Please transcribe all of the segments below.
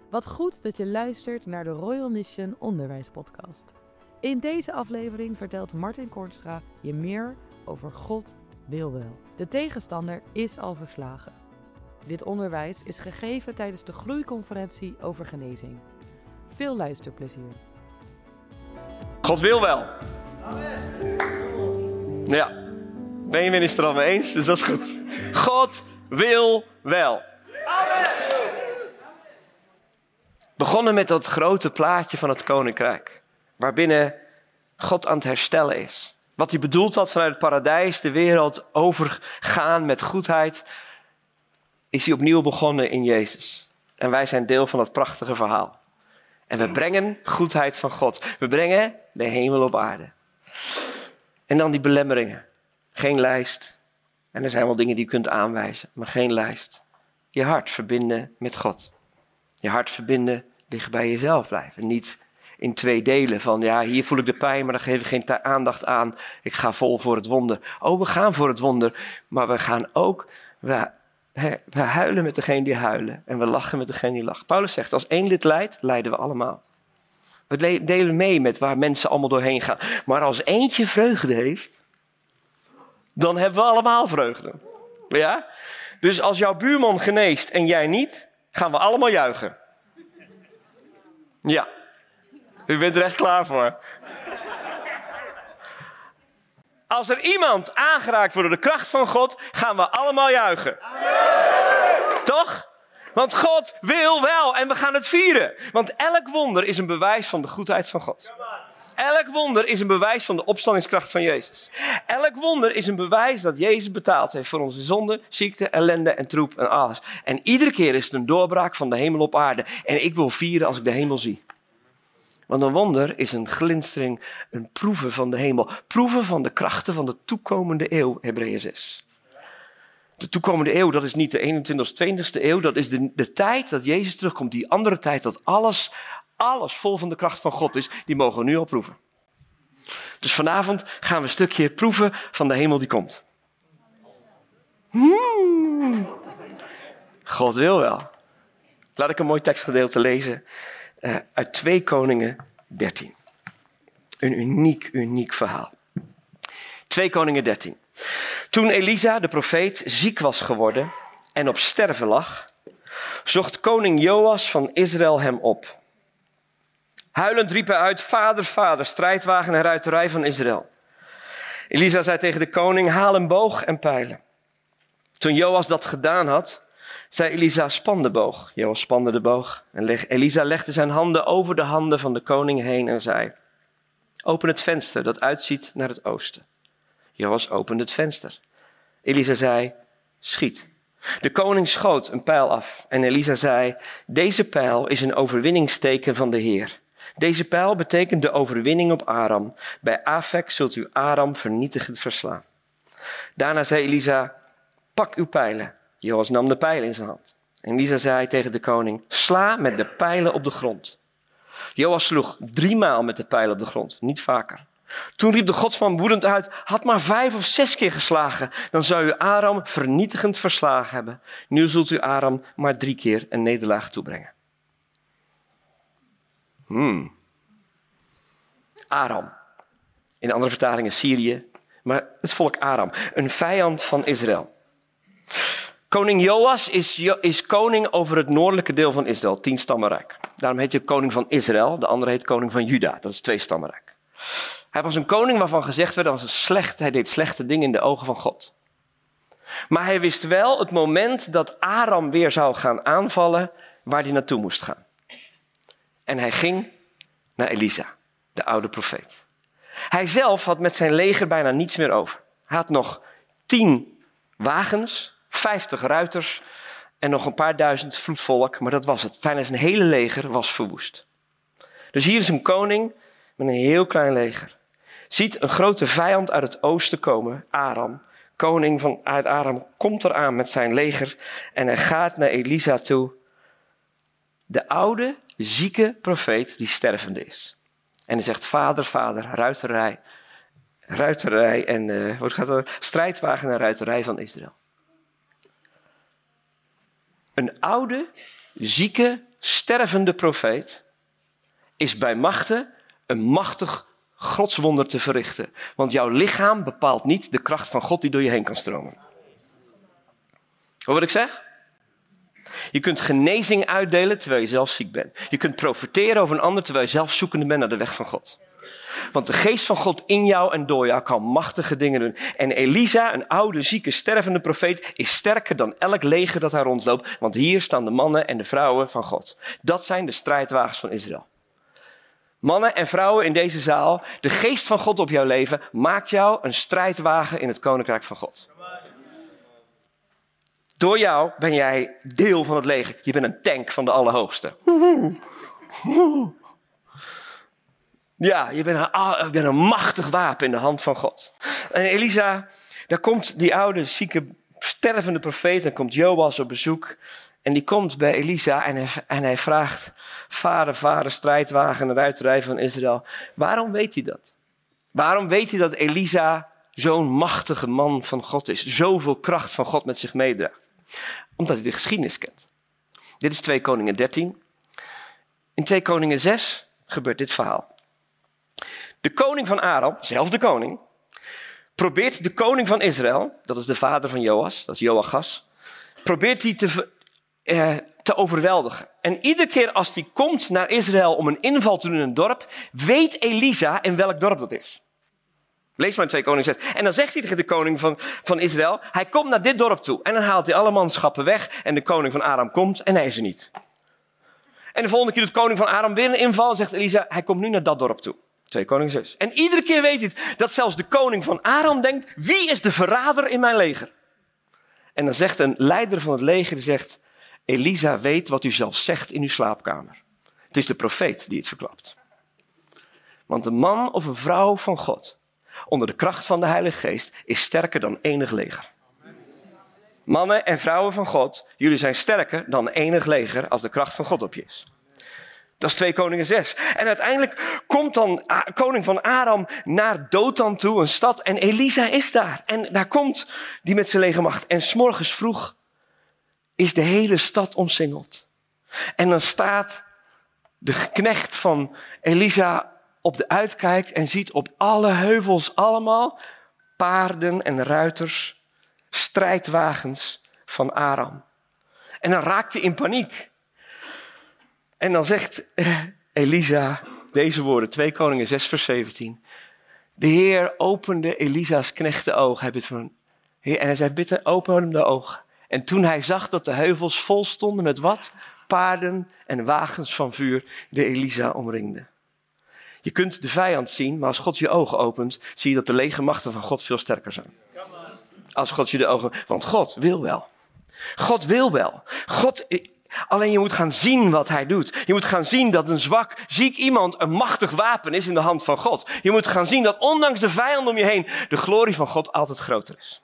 Wat goed dat je luistert naar de Royal Mission Onderwijspodcast. In deze aflevering vertelt Martin Kornstra je meer over God wil wel. De tegenstander is al verslagen. Dit onderwijs is gegeven tijdens de groeiconferentie over genezing. Veel luisterplezier. God wil wel. Ja, Benjamin is het er al mee eens, dus dat is goed. God wil wel. Begonnen met dat grote plaatje van het koninkrijk. Waarbinnen God aan het herstellen is. Wat hij bedoeld had vanuit het paradijs, de wereld overgaan met goedheid, is hij opnieuw begonnen in Jezus. En wij zijn deel van dat prachtige verhaal. En we brengen goedheid van God. We brengen de hemel op aarde. En dan die belemmeringen. Geen lijst. En er zijn wel dingen die je kunt aanwijzen, maar geen lijst. Je hart verbinden met God. Je hart verbinden, dicht bij jezelf blijven. Niet in twee delen van, ja, hier voel ik de pijn, maar dan geef ik geen aandacht aan. Ik ga vol voor het wonder. Oh, we gaan voor het wonder, maar we gaan ook, we huilen met degene die huilen. En we lachen met degene die lacht. Paulus zegt, als één lid lijdt, lijden we allemaal. We delen mee met waar mensen allemaal doorheen gaan. Maar als eentje vreugde heeft, dan hebben we allemaal vreugde. Ja? Dus als jouw buurman geneest en jij niet, gaan we allemaal juichen. Ja. U bent er echt klaar voor. Als er iemand aangeraakt wordt door de kracht van God, gaan we allemaal juichen. Amen. Toch? Want God wil wel en we gaan het vieren. Want elk wonder is een bewijs van de goedheid van God. Elk wonder is een bewijs van de opstandingskracht van Jezus. Elk wonder is een bewijs dat Jezus betaald heeft voor onze zonde, ziekte, ellende en troep en alles. En iedere keer is het een doorbraak van de hemel op aarde. En ik wil vieren als ik de hemel zie. Want een wonder is een glinstering, een proeven van de hemel. Proeven van de krachten van de toekomende eeuw, Hebreeën 6. De toekomende eeuw, dat is niet de 21ste of 20ste eeuw. Dat is de tijd dat Jezus terugkomt. Die andere tijd dat alles vol van de kracht van God is. Die mogen we nu al proeven. Dus vanavond gaan we een stukje proeven van de hemel die komt. God wil wel. Laat ik een mooi tekstgedeelte lezen. Uit 2 Koningen 13. Een uniek verhaal. 2 Koningen 13. Toen Elisa, de profeet, ziek was geworden en op sterven lag, zocht koning Joas van Israël hem op. Huilend riep hij uit, Vader, Vader, strijdwagen en ruiterij van Israël. Elisa zei tegen de koning, haal een boog en pijlen. Toen Joas dat gedaan had, zei Elisa, span de boog. Joas spande de boog. En Elisa legde zijn handen over de handen van de koning heen en zei, open het venster dat uitziet naar het oosten. Joas opende het venster. Elisa zei, schiet. De koning schoot een pijl af. En Elisa zei, deze pijl is een overwinningsteken van de Heer. Deze pijl betekent de overwinning op Aram. Bij Afek zult u Aram vernietigend verslaan. Daarna zei Elisa, pak uw pijlen. Joas nam de pijlen in zijn hand. En Elisa zei tegen de koning, sla met de pijlen op de grond. Joas sloeg 3 maal met de pijlen op de grond, niet vaker. Toen riep de godsman woedend uit, had maar 5 of 6 keer geslagen, dan zou u Aram vernietigend verslagen hebben. Nu zult u Aram maar 3 keer een nederlaag toebrengen. Aram. In andere vertalingen Syrië, maar het volk Aram, een vijand van Israël. Koning Joas is koning over het noordelijke deel van Israël, 10-stammenrijk. Daarom heet hij koning van Israël, de andere heet koning van Juda, dat is 2-stammenrijk. Hij was een koning waarvan gezegd werd, hij deed slechte dingen in de ogen van God. Maar hij wist wel het moment dat Aram weer zou gaan aanvallen, waar hij naartoe moest gaan. En hij ging naar Elisa, de oude profeet. Hij zelf had met zijn leger bijna niets meer over. Hij had nog 10 wagens, 50 ruiters en nog een paar duizend vloedvolk, maar dat was het. Bijna zijn hele leger was verwoest. Dus hier is een koning met een heel klein leger. Ziet een grote vijand uit het oosten komen, Aram. Koning uit Aram komt eraan met zijn leger en hij gaat naar Elisa toe. De oude, zieke profeet die stervende is. En hij zegt, vader, vader, ruiterij en strijdwagen en ruiterij van Israël. Een oude, zieke stervende profeet is bij machte een machtig godswonder te verrichten. Want jouw lichaam bepaalt niet de kracht van God die door je heen kan stromen. Hoor wat ik zeg? Je kunt genezing uitdelen terwijl je zelf ziek bent. Je kunt profiteren over een ander terwijl je zelf zoekende bent naar de weg van God. Want de geest van God in jou en door jou kan machtige dingen doen. En Elisa, een oude, zieke, stervende profeet, is sterker dan elk leger dat daar rondloopt. Want hier staan de mannen en de vrouwen van God. Dat zijn de strijdwagens van Israël. Mannen en vrouwen in deze zaal, de geest van God op jouw leven maakt jou een strijdwagen in het koninkrijk van God. Door jou ben jij deel van het leger. Je bent een tank van de Allerhoogste. Ja, je bent een machtig wapen in de hand van God. En Elisa, daar komt die oude, zieke, stervende profeet. En komt Joas op bezoek. En die komt bij Elisa en hij vraagt: Vader, strijdwagen en ruiterij van Israël. Waarom weet hij dat? Waarom weet hij dat Elisa zo'n machtige man van God is? Zoveel kracht van God met zich meedraagt? Omdat hij de geschiedenis kent. Dit is 2 Koningen 13. In 2 Koningen 6 gebeurt dit verhaal. De koning van Aram, zelf de koning, probeert de koning van Israël, dat is de vader van Joas, dat is Joachas, probeert hij te overweldigen. En iedere keer als hij komt naar Israël om een inval te doen in een dorp, weet Elisa in welk dorp dat is. Lees maar in 2 Koningen 6. En dan zegt hij tegen de koning van Israël, hij komt naar dit dorp toe. En dan haalt hij alle manschappen weg en de koning van Aram komt en hij is er niet. En de volgende keer doet de koning van Aram weer een inval en zegt Elisa, hij komt nu naar dat dorp toe. 2 Koningen 6. En iedere keer weet hij het, dat zelfs de koning van Aram denkt, wie is de verrader in mijn leger? En dan zegt een leider van het leger, die zegt, Elisa weet wat u zelf zegt in uw slaapkamer. Het is de profeet die het verklapt. Want een man of een vrouw van God, onder de kracht van de Heilige Geest, is sterker dan enig leger. Mannen en vrouwen van God, jullie zijn sterker dan enig leger als de kracht van God op je is. Dat is 2 Koningen 6. En uiteindelijk komt dan koning van Aram naar Dothan toe, een stad. En Elisa is daar. En daar komt die met zijn legermacht. En 's morgens vroeg is de hele stad omsingeld. En dan staat de knecht van Elisa op de uitkijk en ziet op alle heuvels allemaal paarden en ruiters, strijdwagens van Aram. En dan raakt hij in paniek. En dan zegt Elisa deze woorden, 2 Koningen 6 vers 17. De Heer opende Elisa's knecht de ogen. Hij bidt van, Heer, en hij zei, bitte open hem de ogen. En toen hij zag dat de heuvels vol stonden met wat? Paarden en wagens van vuur die Elisa omringden. Je kunt de vijand zien, maar als God je ogen opent, zie je dat de legermachten van God veel sterker zijn. Als God je de ogen... Want God wil wel. God wil wel. Alleen je moet gaan zien wat hij doet. Je moet gaan zien dat een zwak, ziek iemand een machtig wapen is in de hand van God. Je moet gaan zien dat ondanks de vijand om je heen, de glorie van God altijd groter is.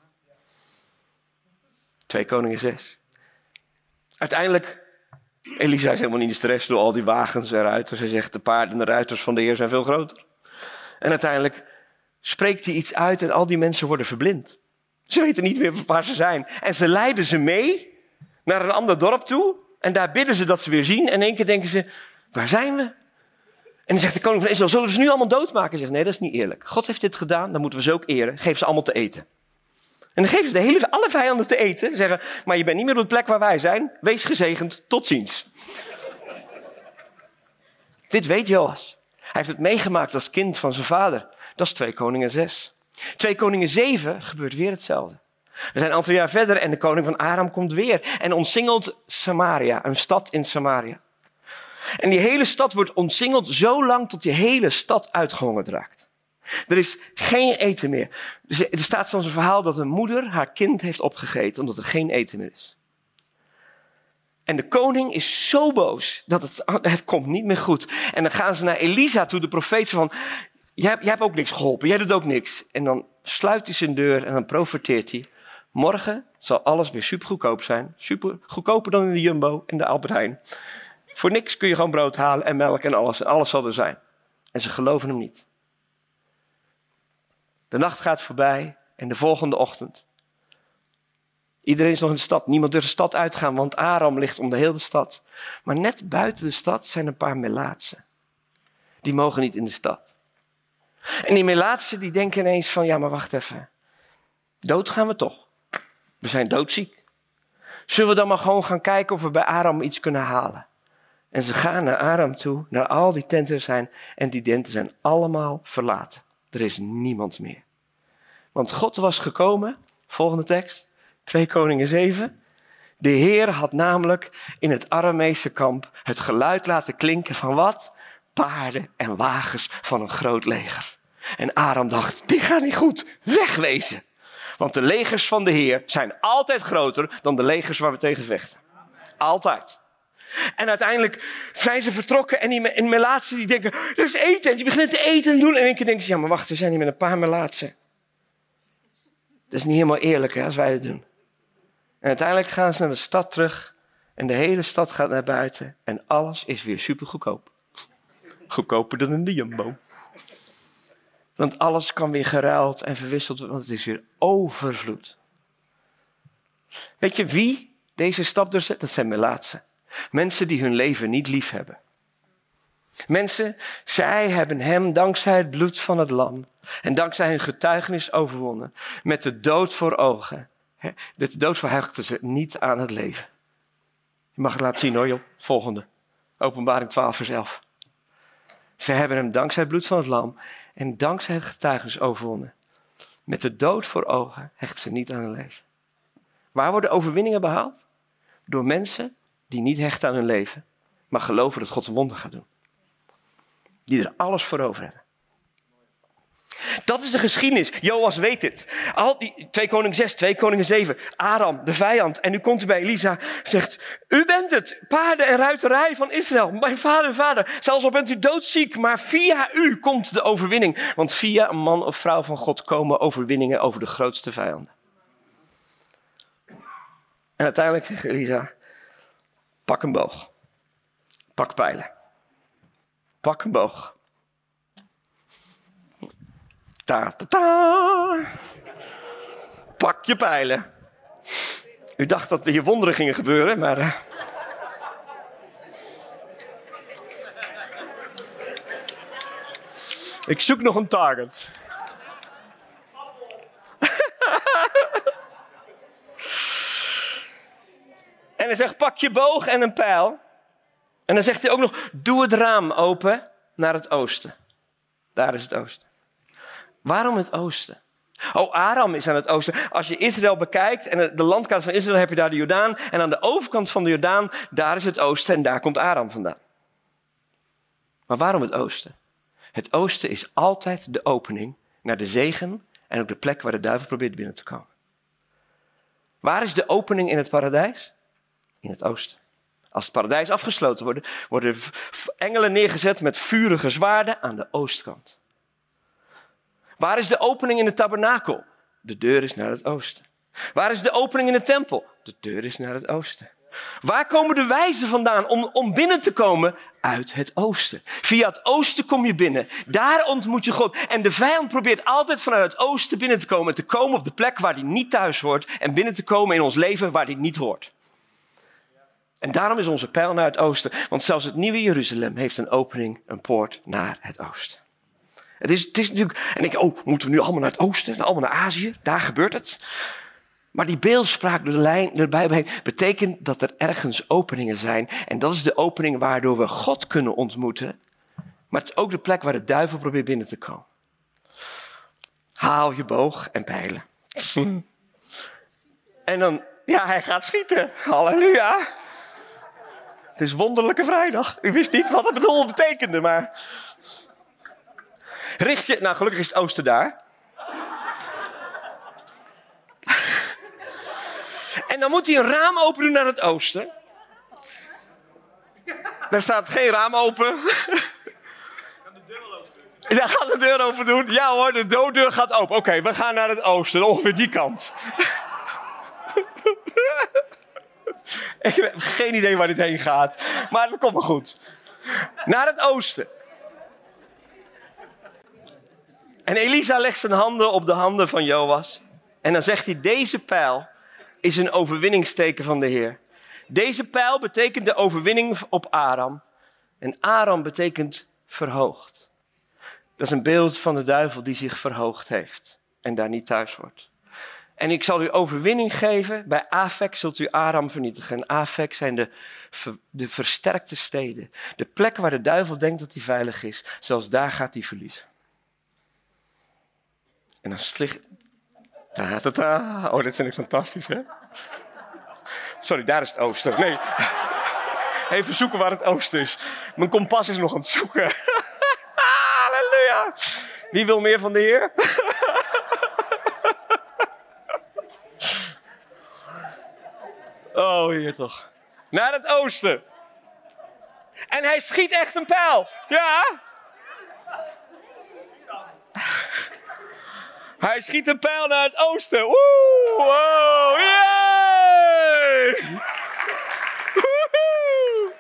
2 Koningen 6. Uiteindelijk, Elisa is helemaal niet in stress door al die wagens en ruiters. Hij zegt, de paarden en de ruiters van de Heer zijn veel groter. En uiteindelijk spreekt hij iets uit en al die mensen worden verblind. Ze weten niet meer waar ze zijn. En ze leiden ze mee naar een ander dorp toe. En daar bidden ze dat ze weer zien. En in één keer denken ze, waar zijn we? En dan zegt de koning van Israël, zullen we ze nu allemaal doodmaken? Hij zegt, nee, dat is niet eerlijk. God heeft dit gedaan, dan moeten we ze ook eren. Geef ze allemaal te eten. En dan geven ze alle vijanden te eten. Zeggen, maar je bent niet meer op de plek waar wij zijn. Wees gezegend, tot ziens. Dit weet Joas. Hij heeft het meegemaakt als kind van zijn vader. Dat is 2 Koningen 6. 2 Koningen 7 gebeurt weer hetzelfde. We zijn een aantal jaar verder en de koning van Aram komt weer. En omsingelt Samaria, een stad in Samaria. En die hele stad wordt omsingeld zo lang tot die hele stad uitgehongerd raakt. Er is geen eten meer. Er staat zelfs een verhaal dat een moeder haar kind heeft opgegeten omdat er geen eten meer is. En de koning is zo boos dat het komt niet meer goed. En dan gaan ze naar Elisa toe, de profeet, van, jij hebt ook niks geholpen, jij doet ook niks. En dan sluit hij zijn deur en dan profeteert hij. Morgen zal alles weer super goedkoop zijn. Super goedkoper dan in de Jumbo en de Albert Heijn. Voor niks kun je gewoon brood halen en melk en alles. En alles zal er zijn. En ze geloven hem niet. De nacht gaat voorbij en de volgende ochtend Iedereen is nog in de stad. Niemand durft de stad uit te gaan, want Aram ligt om de hele stad. Maar net buiten de stad zijn een paar Melaatsen. Die mogen niet in de stad. En die Melaatsen die denken ineens van, ja maar wacht even. Dood gaan we toch. We zijn doodziek. Zullen we dan maar gewoon gaan kijken of we bij Aram iets kunnen halen? En ze gaan naar Aram toe, naar al die tenten zijn. En die tenten zijn allemaal verlaten. Er is niemand meer. Want God was gekomen, volgende tekst, 2 Koningen 7. De Heer had namelijk in het Aramese kamp het geluid laten klinken van wat? Paarden en wagens van een groot leger. En Aram dacht, dit gaat niet goed, wegwezen. Want de legers van de Heer zijn altijd groter dan de legers waar we tegen vechten. Altijd. En uiteindelijk zijn ze vertrokken en die Melaatsen die denken, er is eten. En die beginnen te eten en doen. En in één keer denken ze, ja maar wacht, we zijn hier met een paar Melaatsen. Dat is niet helemaal eerlijk hè, als wij het doen. En uiteindelijk gaan ze naar de stad terug. En de hele stad gaat naar buiten. En alles is weer super goedkoop. Goedkoper dan in de Jumbo. Want alles kan weer geruild en verwisseld worden. Want het is weer overvloed. Weet je wie deze stap doorzet? Dat zijn Melaatsen. Mensen die hun leven niet lief hebben. Mensen, zij hebben hem dankzij het bloed van het lam. En dankzij hun getuigenis overwonnen. Met de dood voor ogen. De dood verheugden ze niet aan het leven. Je mag het laten zien hoor, joh. Volgende. Openbaring 12 vers 11. Ze hebben hem dankzij het bloed van het lam en dankzij het getuigenis overwonnen. Met de dood voor ogen hechten ze niet aan hun leven. Waar worden overwinningen behaald? Door mensen die niet hechten aan hun leven, maar geloven dat God een wonder gaat doen. Die er alles voor over hebben. Dat is de geschiedenis. Joas weet dit. Al die 2 Koningen 6, 2 Koningen 7. Aram, de vijand. En nu komt hij bij Elisa. Zegt, u bent het. Paarden en ruiterij van Israël. Mijn vader. Zelfs al bent u doodziek. Maar via u komt de overwinning. Want via een man of vrouw van God komen overwinningen over de grootste vijanden. En uiteindelijk zegt Elisa. Pak een boog. Pak pijlen. Pak een boog. Ta, ta, ta. Pak je pijlen. U dacht dat hier wonderen gingen gebeuren, maar... Ik zoek nog een target. En hij zegt, pak je boog en een pijl. En dan zegt hij ook nog, doe het raam open naar het oosten. Daar is het oosten. Waarom het oosten? Oh, Aram is aan het oosten. Als je Israël bekijkt en de landkaart van Israël heb je daar de Jordaan. En aan de overkant van de Jordaan, daar is het oosten en daar komt Aram vandaan. Maar waarom het oosten? Het oosten is altijd de opening naar de zegen en ook de plek waar de duivel probeert binnen te komen. Waar is de opening in het paradijs? In het oosten. Als het paradijs afgesloten wordt, worden engelen neergezet met vurige zwaarden aan de oostkant. Waar is de opening in de tabernakel? De deur is naar het oosten. Waar is de opening in de tempel? De deur is naar het oosten. Waar komen de wijzen vandaan om binnen te komen? Uit het oosten. Via het oosten kom je binnen. Daar ontmoet je God. En de vijand probeert altijd vanuit het oosten binnen te komen. Te komen op de plek waar hij niet thuis hoort. En binnen te komen in ons leven waar hij niet hoort. En daarom is onze pijl naar het oosten. Want zelfs het nieuwe Jeruzalem heeft een opening, een poort naar het oosten. Het is natuurlijk... En ik denk, oh, moeten we nu allemaal naar het oosten? Allemaal naar Azië? Daar gebeurt het. Maar die beeldspraak door de lijn door de Bijbel heen betekent dat er ergens openingen zijn. En dat is de opening waardoor we God kunnen ontmoeten. Maar het is ook de plek waar de duivel probeert binnen te komen. Haal je boog en pijlen. En dan, ja, hij gaat schieten. Halleluja. Het is wonderlijke vrijdag. U wist niet wat het betekende, maar... Richt je... Nou, gelukkig is het oosten daar. En dan moet hij een raam open doen naar het oosten. Daar staat geen raam open. Ja, gaat de deur open doen? Ja hoor, de deur gaat open. Oké, we gaan naar het oosten, ongeveer die kant. Ik heb geen idee waar dit heen gaat. Maar dat komt wel goed. Naar het oosten. En Elisa legt zijn handen op de handen van Joas. En dan zegt hij, deze pijl is een overwinningsteken van de Heer. Deze pijl betekent de overwinning op Aram. En Aram betekent verhoogd. Dat is een beeld van de duivel die zich verhoogd heeft en daar niet thuis hoort. En ik zal u overwinning geven. Bij Afek zult u Aram vernietigen. En Afek zijn de versterkte steden. De plekken waar de duivel denkt dat hij veilig is. Zelfs daar gaat hij verliezen. En dan slicht... Oh, dit vind ik fantastisch, hè? Sorry, daar is het oosten. Nee. Even zoeken waar het oosten is. Mijn kompas is nog aan het zoeken. Halleluja. Wie wil meer van de Heer? Oh, hier toch. Naar het oosten. En hij schiet echt een pijl. Ja. Hij schiet een pijl naar het oosten. Woe! Wow! Yay! Woehoe!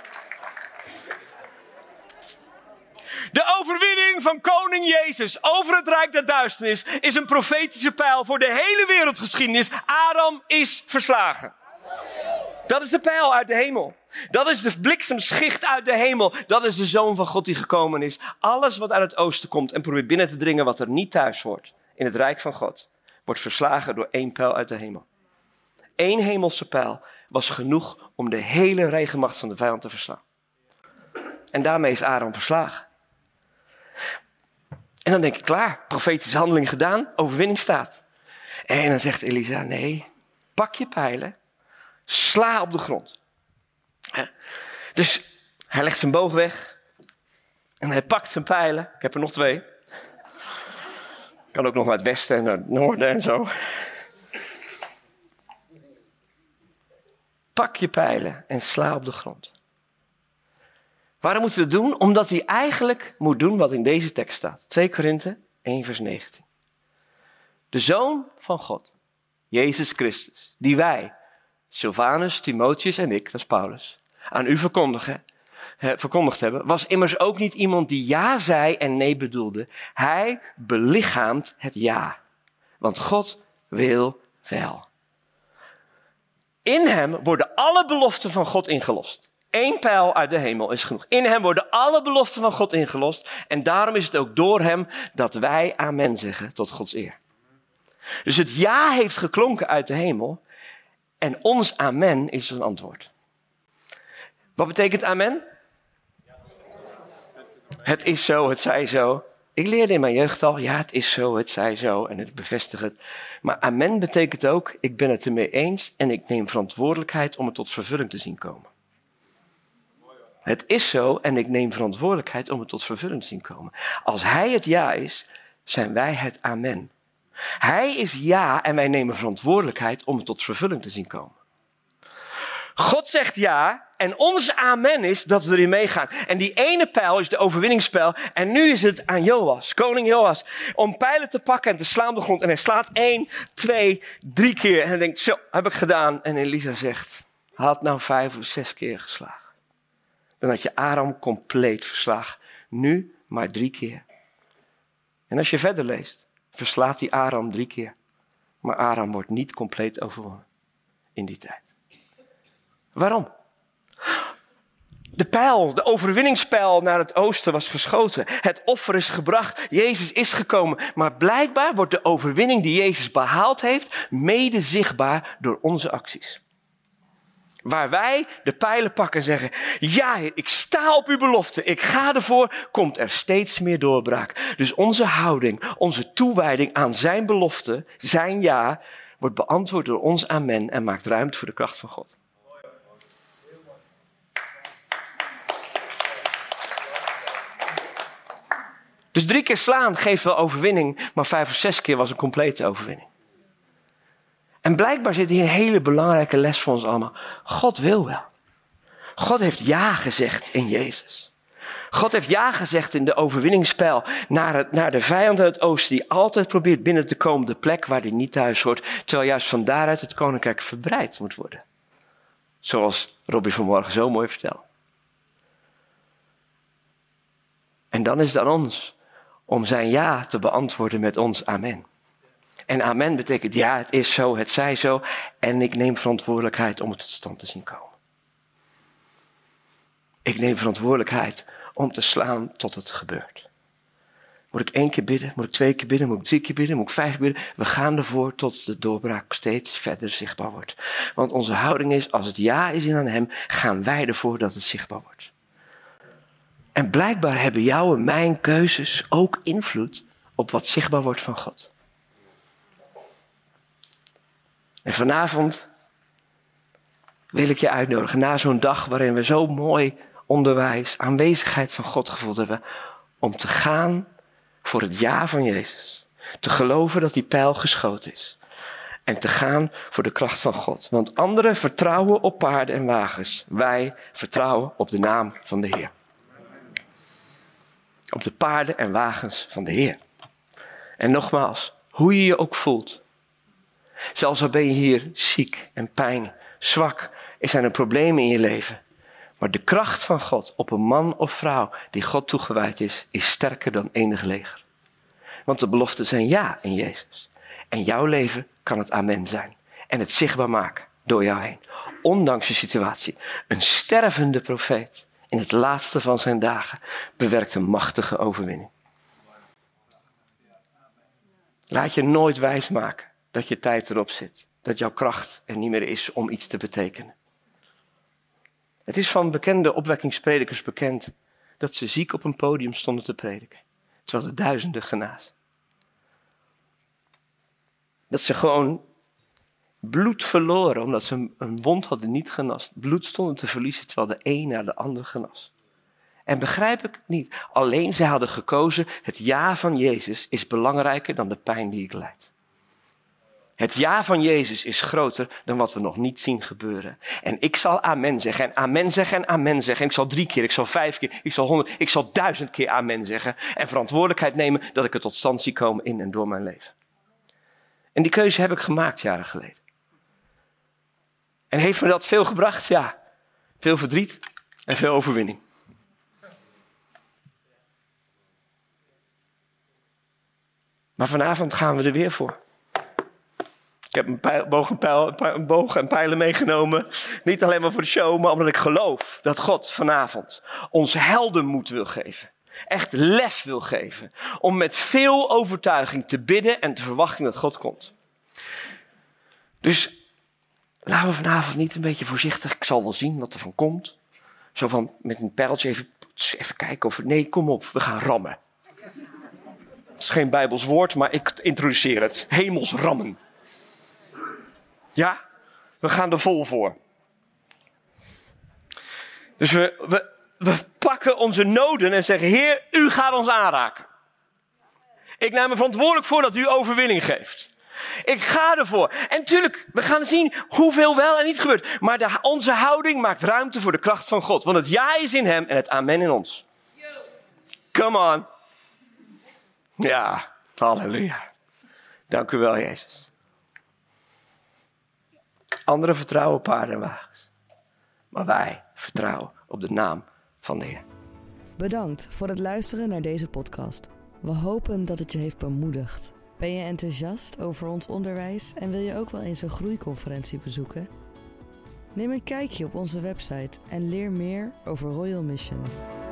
De overwinning van koning Jezus over het rijk der duisternis is een profetische pijl voor de hele wereldgeschiedenis. Aram is verslagen. Dat is de pijl uit de hemel. Dat is de bliksemschicht uit de hemel. Dat is de Zoon van God die gekomen is. Alles wat uit het oosten komt en probeert binnen te dringen wat er niet thuis hoort in het rijk van God, wordt verslagen door 1 pijl uit de hemel. 1 hemelse pijl was genoeg om de hele regenmacht van de vijand te verslaan. En daarmee is Aram verslagen. En dan denk ik, klaar, profetische handeling gedaan, overwinning staat. En dan zegt Elisa, nee, pak je pijlen, sla op de grond. Dus hij legt zijn boog weg en hij pakt zijn pijlen. Ik heb er nog 2. Kan ook nog naar het westen en naar het noorden en zo. Pak je pijlen en sla op de grond. Waarom moet hij dat doen? Omdat hij eigenlijk moet doen wat in deze tekst staat. 2 Korinthe 1 vers 19. De Zoon van God, Jezus Christus, die wij, Silvanus, Timotheus en ik, dat is Paulus, aan u verkondigd hebben, was immers ook niet iemand die ja zei en nee bedoelde. Hij belichaamt het ja. Want God wil wel. In hem worden alle beloften van God ingelost. 1 pijl uit de hemel is genoeg. In hem worden alle beloften van God ingelost. En daarom is het ook door hem dat wij amen zeggen tot Gods eer. Dus het ja heeft geklonken uit de hemel. En ons amen is een antwoord. Wat betekent amen? Het is zo, het zij zo. Ik leerde in mijn jeugd al, ja, het is zo, het zij zo. En ik bevestig het. Maar amen betekent ook, ik ben het ermee eens en ik neem verantwoordelijkheid om het tot vervulling te zien komen. Het is zo en ik neem verantwoordelijkheid om het tot vervulling te zien komen. Als hij het ja is, zijn wij het amen. Hij is ja en wij nemen verantwoordelijkheid om het tot vervulling te zien komen. God zegt ja en ons amen is dat we erin meegaan. En die ene pijl is de overwinningspijl. En nu is het aan Joas, koning Joas, om pijlen te pakken en te slaan op de grond. En hij slaat 1, 2, 3 keer. En hij denkt, zo, heb ik gedaan. En Elisa zegt, had nou 5 of 6 keer geslagen. Dan had je Aram compleet verslagen. Nu maar 3 keer. En als je verder leest, verslaat die Aram 3 keer. Maar Aram wordt niet compleet overwonnen in die tijd. Waarom? De pijl, de overwinningspijl naar het oosten was geschoten. Het offer is gebracht. Jezus is gekomen. Maar blijkbaar wordt de overwinning die Jezus behaald heeft mede zichtbaar door onze acties. Waar wij de pijlen pakken en zeggen, ja Heer, ik sta op uw belofte, ik ga ervoor, komt er steeds meer doorbraak. Dus onze houding, onze toewijding aan zijn belofte, zijn ja, wordt beantwoord door ons amen en maakt ruimte voor de kracht van God. Dus 3 keer slaan geeft wel overwinning, maar 5 of 6 keer was een complete overwinning. En blijkbaar zit hier een hele belangrijke les voor ons allemaal. God wil wel. God heeft ja gezegd in Jezus. God heeft ja gezegd in de overwinningspijl naar de vijand uit het oosten die altijd probeert binnen te komen, de plek waar hij niet thuis hoort, terwijl juist van daaruit het koninkrijk verbreid moet worden. Zoals Robbie vanmorgen zo mooi vertelde. En dan is het aan ons om zijn ja te beantwoorden met ons amen. En amen betekent, ja, het is zo, het zij zo. En ik neem verantwoordelijkheid om het tot stand te zien komen. Ik neem verantwoordelijkheid om te slaan tot het gebeurt. Moet ik 1 keer bidden? Moet ik 2 keer bidden? Moet ik 3 keer bidden? Moet ik 5 keer bidden? We gaan ervoor tot de doorbraak steeds verder zichtbaar wordt. Want onze houding is, als het ja is in aan hem, gaan wij ervoor dat het zichtbaar wordt. En blijkbaar hebben jouw en mijn keuzes ook invloed op wat zichtbaar wordt van God. En vanavond wil ik je uitnodigen, na zo'n dag waarin we zo mooi onderwijs, aanwezigheid van God gevoeld hebben, om te gaan voor het ja van Jezus. Te geloven dat die pijl geschoten is. En te gaan voor de kracht van God. Want anderen vertrouwen op paarden en wagens. Wij vertrouwen op de naam van de Heer. Op de paarden en wagens van de Heer. En nogmaals, hoe je je ook voelt. Zelfs al ben je hier ziek en pijn, zwak, zijn er problemen in je leven. Maar de kracht van God op een man of vrouw die God toegewijd is sterker dan enig leger. Want de beloften zijn ja in Jezus. En jouw leven kan het amen zijn. En het zichtbaar maken door jou heen. Ondanks je situatie. Een stervende profeet in het laatste van zijn dagen bewerkt een machtige overwinning. Laat je nooit wijsmaken dat je tijd erop zit. Dat jouw kracht er niet meer is om iets te betekenen. Het is van bekende opwekkingspredikers bekend dat ze ziek op een podium stonden te prediken. Terwijl er duizenden genazen. Dat ze gewoon bloed verloren omdat ze een wond hadden niet genast. Bloed stonden te verliezen terwijl de een na de ander genas. En begrijp ik niet. Alleen zij hadden gekozen, het ja van Jezus is belangrijker dan de pijn die ik lijd. Het ja van Jezus is groter dan wat we nog niet zien gebeuren. En ik zal amen zeggen en amen zeggen en amen zeggen. En ik zal 3 keer, ik zal 5 keer, ik zal 100, ik zal 1000 keer amen zeggen. En verantwoordelijkheid nemen dat ik het tot stand zie komen in en door mijn leven. En die keuze heb ik gemaakt jaren geleden. En heeft me dat veel gebracht? Ja. Veel verdriet en veel overwinning. Maar vanavond gaan we er weer voor. Ik heb een boog en pijlen meegenomen. Niet alleen maar voor de show, maar omdat ik geloof dat God vanavond ons heldenmoed wil geven. Echt lef wil geven. Om met veel overtuiging te bidden en te verwachten dat God komt. Dus laten we vanavond niet een beetje voorzichtig. Ik zal wel zien wat er van komt. Zo van met een pijltje even kijken of... Nee, kom op, we gaan rammen. Het is geen Bijbels woord, maar ik introduceer het. Hemels rammen. Ja, we gaan er vol voor. Dus we pakken onze noden en zeggen, Heer, u gaat ons aanraken. Ik neem me verantwoordelijk voor dat u overwinning geeft. Ik ga ervoor. En natuurlijk, we gaan zien hoeveel wel en niet gebeurt. Maar onze houding maakt ruimte voor de kracht van God. Want het ja is in hem en het amen in ons. Come on. Ja, halleluja. Dank u wel, Jezus. Anderen vertrouwen op paarden en wagens. Maar wij vertrouwen op de naam van de Heer. Bedankt voor het luisteren naar deze podcast. We hopen dat het je heeft bemoedigd. Ben je enthousiast over ons onderwijs en wil je ook wel eens een groeiconferentie bezoeken? Neem een kijkje op onze website en leer meer over Royal Mission.